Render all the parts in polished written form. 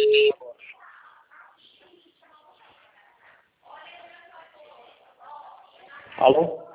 Alô?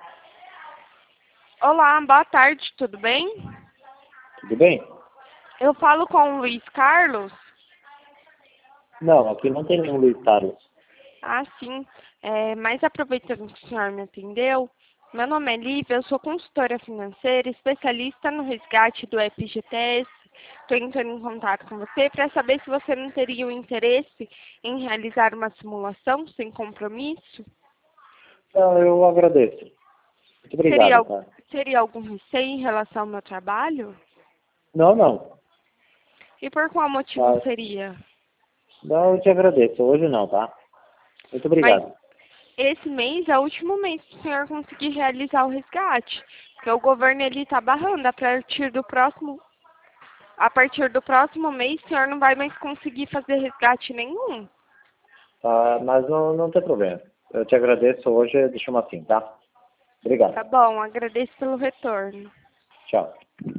Olá, boa tarde, tudo bem? Tudo bem? Eu falo com o Luiz Carlos. Não, aqui não tem nenhum Luiz Carlos. Ah, sim. Mas aproveitando que o senhor me atendeu, meu nome é Lívia, eu sou consultora financeira, especialista no resgate do FGTS. Estou entrando em contato com você para saber se você não teria o interesse em realizar uma simulação sem compromisso. Não, eu agradeço. Muito Seria, obrigado, cara. seria algum receio em relação ao meu trabalho? Não, não. E por qual motivo Tá. seria? Não, eu te agradeço. Hoje não, tá? Muito Mas obrigado. esse mês é o último mês para o senhor conseguir realizar o resgate, porque o governo ele está barrando. A partir do próximo mês, o senhor não vai mais conseguir fazer resgate nenhum. Tá, mas não tem problema. Eu te agradeço hoje, deixamos assim, tá? Obrigado. Tá bom, agradeço pelo retorno. Tchau.